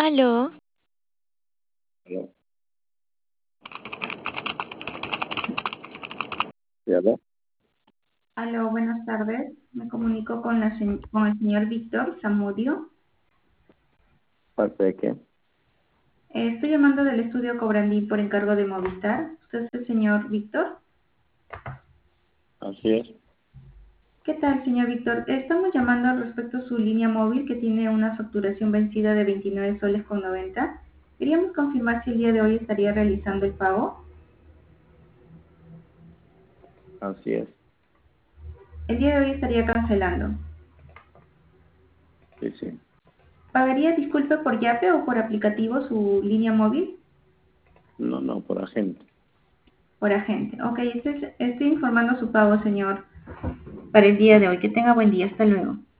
Aló, Aló. ¿Sí, aló? Aló, buenas tardes. Me comunico con, con el señor Víctor Zamudio. ¿Parte de qué? Estoy llamando del estudio Cobrandí por encargo de Movistar. ¿Usted es el señor Víctor? Así es. ¿Qué tal, señor Víctor? Estamos llamando respecto a su línea móvil que tiene una facturación vencida de 29 soles con 90. Queríamos confirmar si el día de hoy estaría realizando el pago. Así es. El día de hoy estaría cancelando. Sí, sí. ¿Pagaría, disculpe, por Yape o por aplicativo su línea móvil? No, no, por agente. Por agente. Ok, estoy informando su pago, señor, para el día de hoy. Que tenga buen día. Hasta luego.